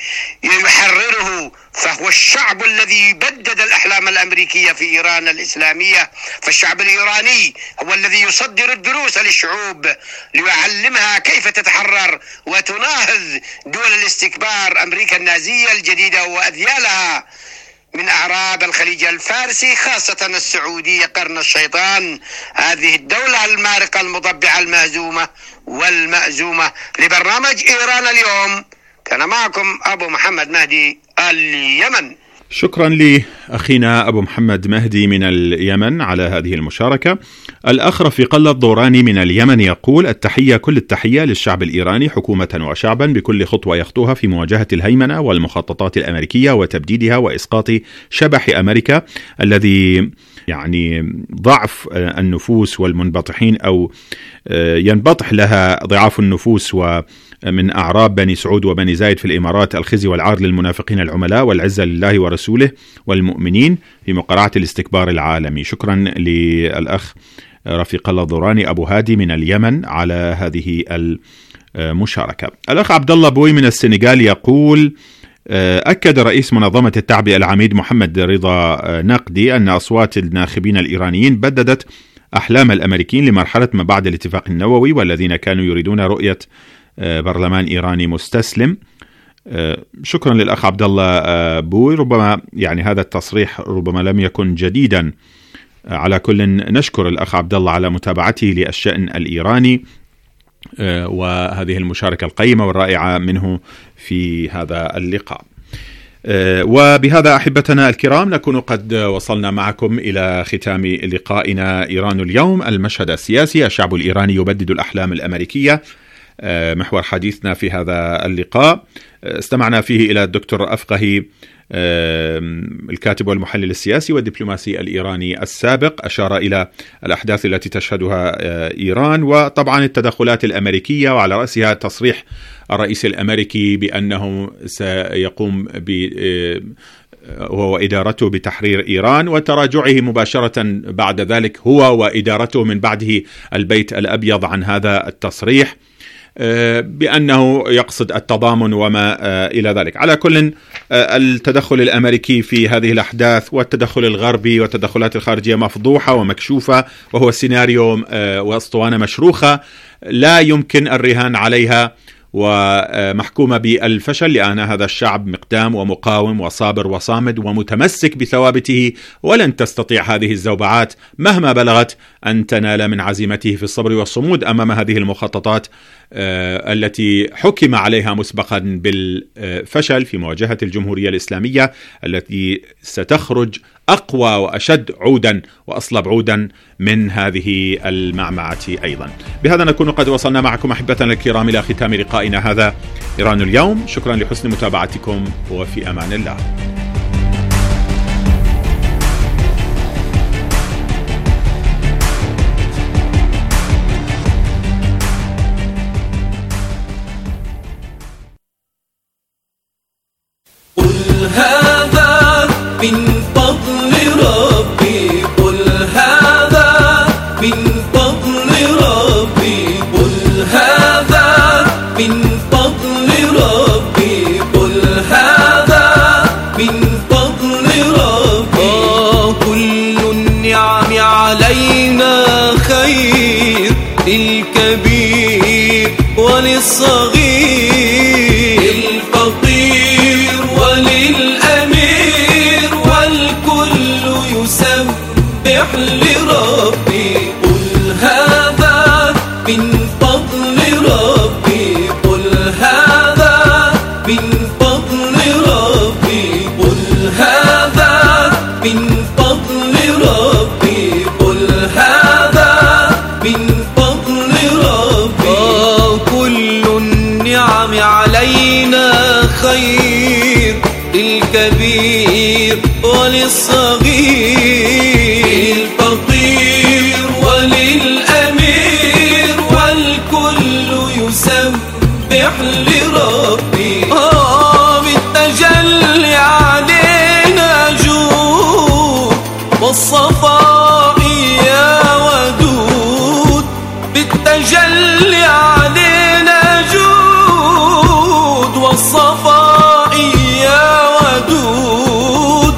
يحرره، فهو الشعب الذي بدد الأحلام الأمريكية في إيران الإسلامية. فالشعب الإيراني هو الذي يصدر الدروس للشعوب ليعلمها كيف تتحرر وتناهض دول الاستكبار أمريكا النازية الجديدة وأذيالها من أعراب الخليج الفارسي، خاصة السعودية قرن الشيطان، هذه الدولة المارقة المضبعة المهزومة والمأزومة. لبرنامج إيران اليوم كان معكم أبو محمد مهدي اليمن. شكرا لأخينا أبو محمد مهدي من اليمن على هذه المشاركة. الأخ رفيق الله الضوراني من اليمن يقول: التحية كل التحية للشعب الإيراني حكومة وشعبا بكل خطوة يخطوها في مواجهة الهيمنة والمخططات الأمريكية وتبديدها وإسقاط شبح أمريكا الذي يعني ضعف النفوس والمنبطحين أو ينبطح لها ضعاف النفوس و من أعراب بني سعود وبني زايد في الإمارات، الخزي والعار للمنافقين العملاء والعزة لله ورسوله والمؤمنين في مقارعة الاستكبار العالمي. شكرا للأخ رفيق الله الضوراني أبو هادي من اليمن على هذه المشاركة. الأخ عبد الله بوي من السنغال يقول: أكد رئيس منظمة التعبئة العميد محمد رضا نقدي أن أصوات الناخبين الإيرانيين بددت أحلام الأمريكيين لمرحلة ما بعد الاتفاق النووي، والذين كانوا يريدون رؤية برلمان إيراني مستسلم. شكرا للأخ عبد الله بوي. ربما يعني هذا التصريح ربما لم يكن جديدا، على كل نشكر الأخ عبد الله على متابعته للشأن الإيراني وهذه المشاركة القيمة والرائعة منه في هذا اللقاء. وبهذا أحبتنا الكرام نكون قد وصلنا معكم إلى ختام لقائنا إيران اليوم، المشهد السياسي، الشعب الإيراني يبدد الأحلام الأمريكية، محور حديثنا في هذا اللقاء. استمعنا فيه إلى الدكتور أفقهي الكاتب والمحلل السياسي والدبلوماسي الإيراني السابق، أشار إلى الأحداث التي تشهدها إيران وطبعا التدخلات الأمريكية، وعلى رأسها تصريح الرئيس الأمريكي بأنه سيقوم ب هو وإدارته بتحرير إيران، وتراجعه مباشرة بعد ذلك هو وإدارته من بعده البيت الأبيض عن هذا التصريح بأنه يقصد التضامن وما إلى ذلك. على كل، التدخل الأمريكي في هذه الأحداث والتدخل الغربي والتدخلات الخارجية مفضوحة ومكشوفة، وهو سيناريو واسطوانة مشروخة لا يمكن الرهان عليها ومحكومة بالفشل، لأن هذا الشعب مقدام ومقاوم وصابر وصامد ومتمسك بثوابته، ولن تستطيع هذه الزوبعات مهما بلغت أن تنال من عزيمته في الصبر والصمود أمام هذه المخططات التي حكم عليها مسبقا بالفشل في مواجهة الجمهورية الإسلامية، التي ستخرج أقوى وأشد عودا وأصلب عودا من هذه المعمعة أيضا. بهذا نكون قد وصلنا معكم أحبتنا الكرام إلى ختام لقائنا هذا إيران اليوم. شكرا لحسن متابعتكم وفي أمان الله. قل هذا من فضل ربي، قل هذا من فضل ربي، قل هذا من فضل ربي، قل هذا من فضل ربي. كل النعم علينا خير، للكبير وللصغير، للفقير وللأمير، والكل يسبح لربي. قل هذا من فضل ربي، قل هذا من فضل ربي، قل هذا من فضل ربي، قل هذا من فضل ربي. كل النعم علينا خير، للكبير وللصغير، للفقير وللأمير، والكل يسبح لربي. آه بالتجلي علينا جود والصفاء يا ودود، بالتجلي علينا جود والصفاء يا ودود.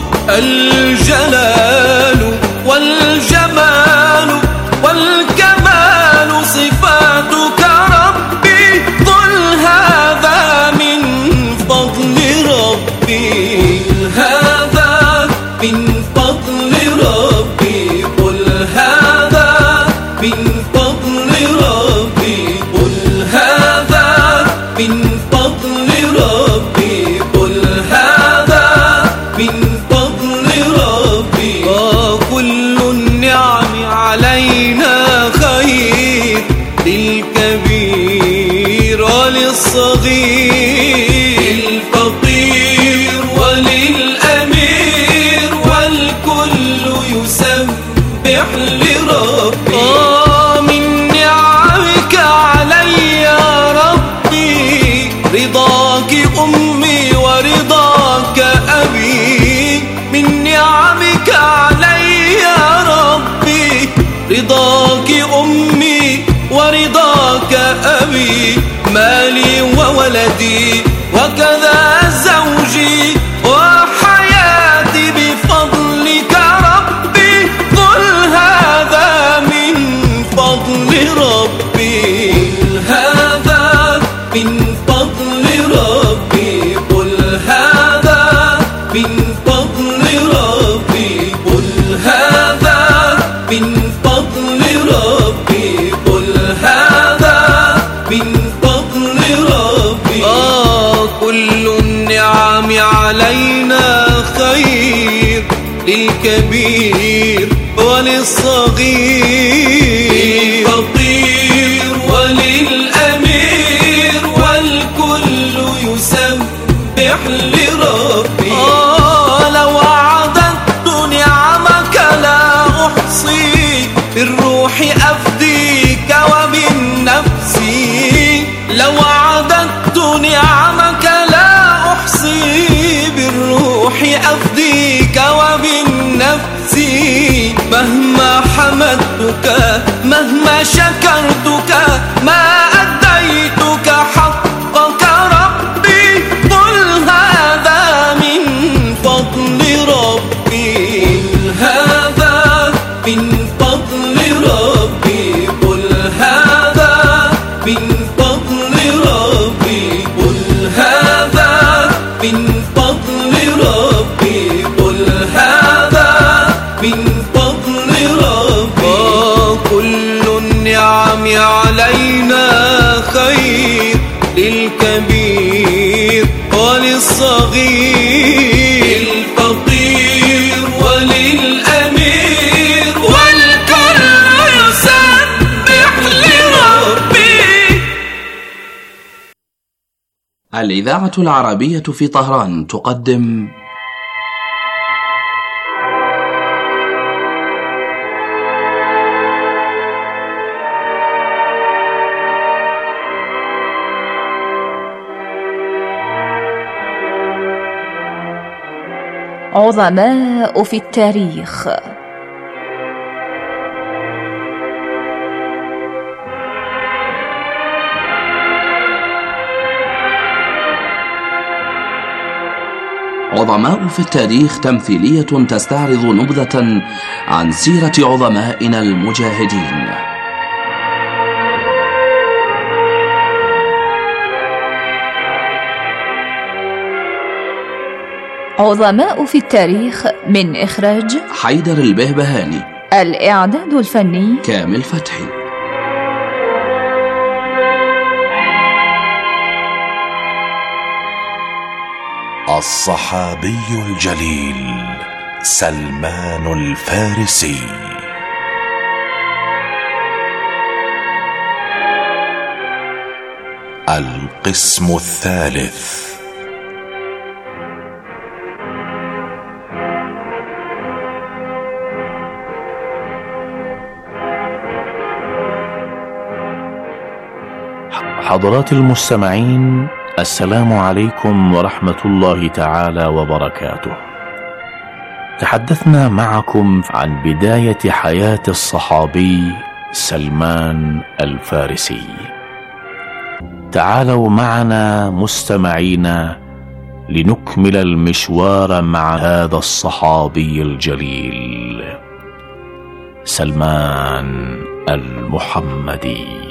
الجلال والجمال والكمال صفاتك ربي، قل هذا من فضل ربي، قل هذا من فضل ربي، قل هذا من فضل ربي، قل هذا من فضل ربي، قل هذا من فضل ربي. كل النعم علينا خير، للكبير وللصغير، للفقير وللأمير، والكل يسبح لربي. من نعمك علي يا ربي، رضاك أمي ورضاك أبي. من نعمك علي يا ربي، رضاك أمي ورضاك أبي. مالي وولدي وكذا زوجي وحياتي بفضلك ربي، قل هذا من فضل ربي، قل هذا من فضل ربي، قل هذا من فضل ربي، قل هذا من فضل ربي، قل هذا من فضل ربي. آه كل النعم علينا للكبير وللصغير، للفقير وللأمير، والكل يسبح لربي. آه لو عددت نعمك لا أحصي، بالروح أفديك وبالنفس. لو عددت نعمك لا أحصي، بالروح أفديك وبالنفس. مهما حمدتك مهما شكرتك ما أديتك حقك ربي. قل هذا من فضل ربي، قل هذا من فضل ربي، قل هذا من فضل ربي، قل هذا من فضل ربي، قل هذا من فضل ربي. كل النعم علينا خير، للكبير وللصغير، للفقير وللأمير، والكل يسبح لربي. الإذاعة العربية في طهران تقدم عظماء في التاريخ. عظماء في التاريخ تمثيلية تستعرض نبذة عن سيرة عظمائنا المجاهدين. عظماء في التاريخ من إخراج حيدر البهبهاني، الإعداد الفني كامل فتحي. الصحابي الجليل سلمان الفارسي. القسم الثالث. حضرات المستمعين، السلام عليكم ورحمة الله تعالى وبركاته. تحدثنا معكم عن بداية حياة الصحابي سلمان الفارسي. تعالوا معنا مستمعينا لنكمل المشوار مع هذا الصحابي الجليل سلمان المحمدي.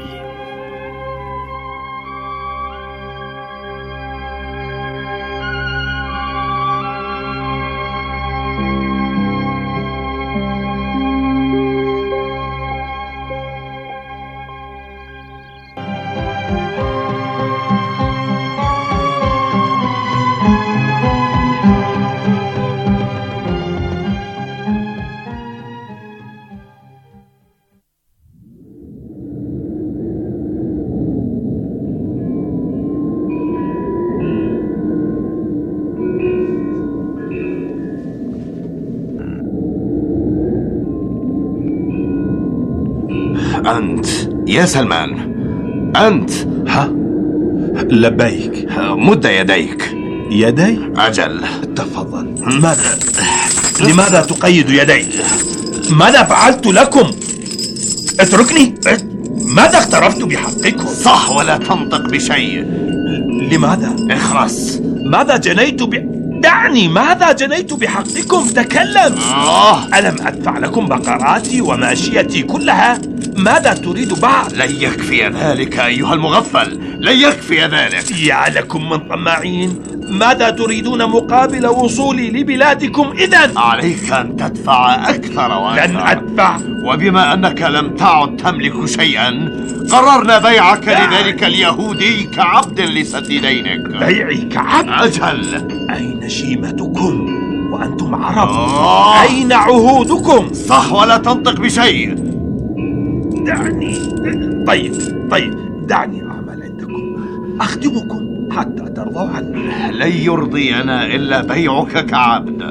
أنت يا سلمان، أنت. ها؟ لبيك. مد يديك. يدي؟ أجل. تفضل. ماذا؟ لماذا تقيد يدي؟ ماذا فعلت لكم؟ اتركني. ماذا اقترفت بحقكم؟ صح، ولا تنطق بشيء. لماذا؟ اخرس. ماذا جنيت ب... دعني، ماذا جنيت بحقكم؟ تكلم. آه. ألم أدفع لكم بقراتي وماشيتي كلها؟ ماذا تريد بعد؟ لن يكفي ذلك أيها المغفل، لن يكفي ذلك. يا لكم من طماعين. ماذا تريدون مقابل وصولي لبلادكم إذن؟ عليك أن تدفع أكثر وأكثر. لن أدفع. وبما أنك لم تعد تملك شيئا قررنا بيعك لذلك اليهودي كعبد لسد دينك. بيعي كعبد؟ أجل. أين شيمتكم وأنتم عرب. آه. أين عهودكم؟ صح، ولا تنطق بشيء. دعني. طيب طيب دعني أعمل عندكم، أخدمكم حتى ترضوا عني. لن يرضينا إلا بيعك كعبد.